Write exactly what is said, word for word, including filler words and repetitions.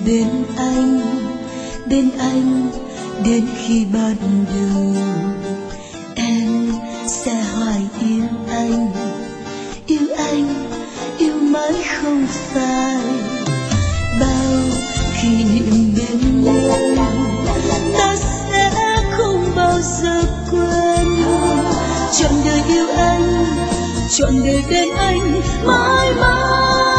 bên anh, bên anh đến khi ban đầu. Em sẽ hoài yêu anh, yêu anh, yêu mãi không phai. Bao kỷ niệm bên nhau ta sẽ không bao giờ quên. Trọn đời yêu anh, trọn đời bên anh mãi mãi.